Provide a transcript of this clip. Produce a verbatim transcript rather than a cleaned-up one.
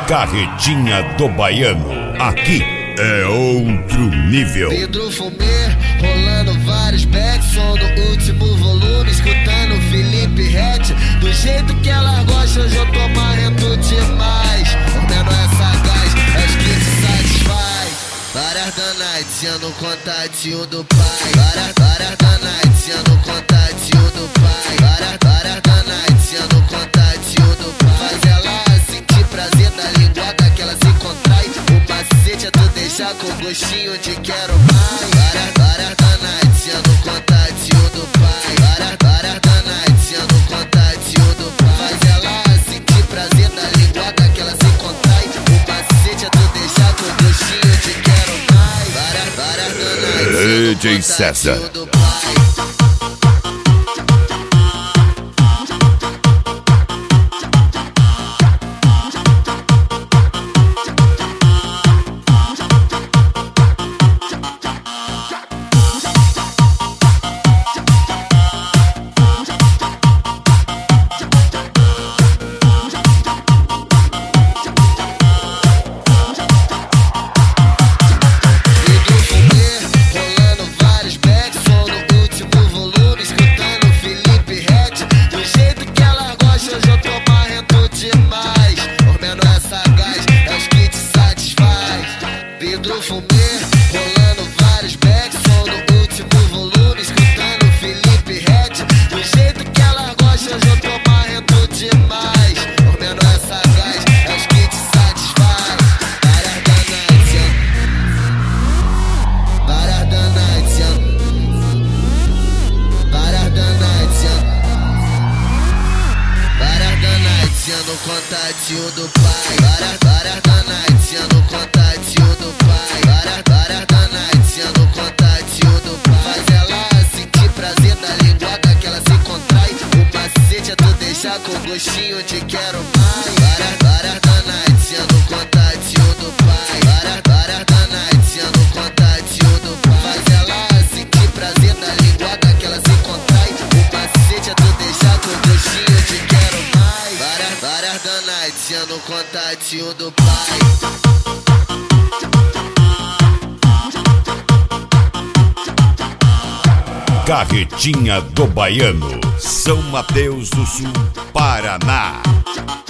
Carretinha do Baiano, aqui é outro nível. Pedro Fumê, rolando vários backs, som do último volume, escutando Felipe Ret. Do jeito que ela gosta, hoje eu tô marrento demais. Comendo essa gás, acho que te satisfaz. Várias danaites, no contatinho do pai. Várias, várias danaites, no contatinho do pai. Várias, várias danaites, no contatinho do pai. Faz ela sentir prazer da linguada que ela se contrai. O macete é tu deixar com gostinho de quero mais. Várias, várias danaites, no contatinho do pai. Várias, várias danaites, no contatinho do pai. Faz ela sentir prazer da linguada que ela se contrai. O macete é tu deixar com gostinho de quero mais. Várias, várias danaites, D J César. do pai. Pedro Fumê, rolando vários backs, som do último volume, escutando Felipe Ret. Do jeito que ela gosta, hoje eu tô marrento demais. Comendo essa gás, acho que te satisfaz. Várias danaites, várias danaites, várias danaites, várias danaites no contatinho do pai. Várias, várias danaites no contatinho do pai. Várias, várias danaites no contatinho do pai. Faz ela sentir prazer da linguada que ela se contrai. O macete é tu deixar com gostinho de quero mais. Várias, várias danaites no contatinho do pai. Várias, várias danaites no contatinho do pai. Faz ela sentir prazer da linguada que ela se contrai. O macete é tu deixar com gostinho de quero mais. Várias, várias danaites no contatinho do pai. Carretinha do Baiano, São Mateus do Sul, Paraná.